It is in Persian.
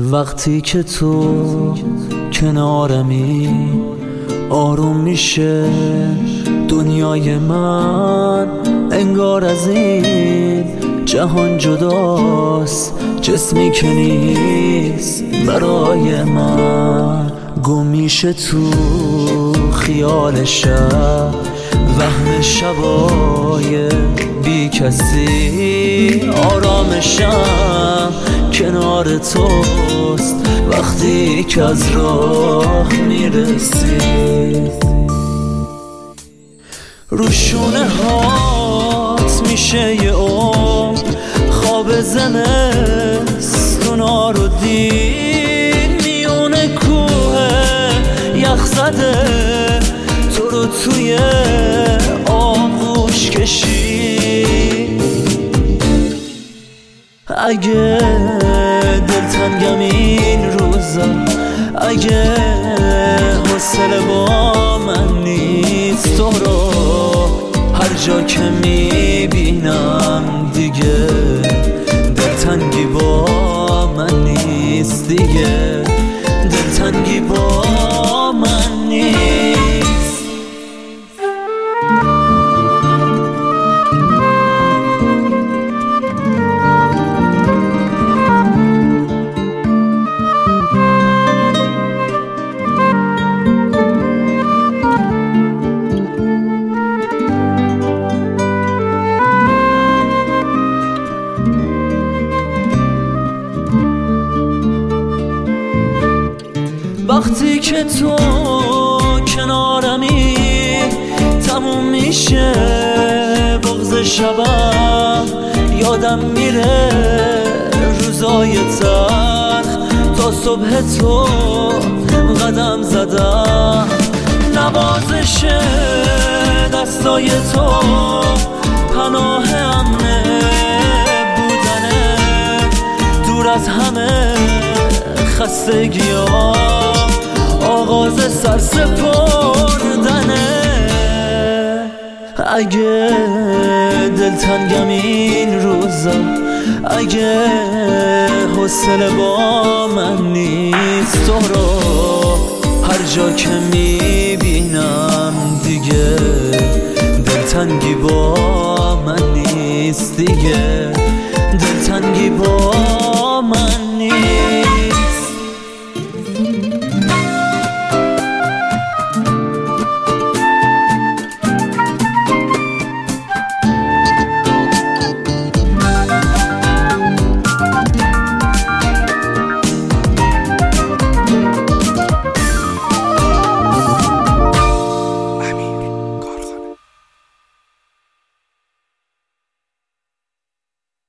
وقتی که تو کنارمی آروم میشه دنیای من، انگار از این جهان جداست، جسمی که نیست برای من. گم میشه تو خیال شب، وهم شبای بی کسی. آرامشم کنار توست وقتی که از راه میرسی. رو شونه هات میشه یه عمر، خواب زمستونا رو دید. میونه کوه یخ زده تو رو توی آغوش کشید. اگه دلتنگم این روزا، اگه حوصله با من نیست، تو رو هر جا که میبینم دیگه دلتنگی با من نیست، دیگه دلتنگی با من نیست. وقتی که تو کنارمی تموم میشه بغض شبم، یادم میره روزای تلخ. تا صبح تو قدم زدم، نوازش دستای تو پناه امن بودنه. دور از همه خستگی‌ها آغاز سرسپردنه. اگه دلتنگم این روزا، اگه حوصله با من نیست، تو رو هر جا که میبینم دیگه دلتنگی با من نیست، دیگه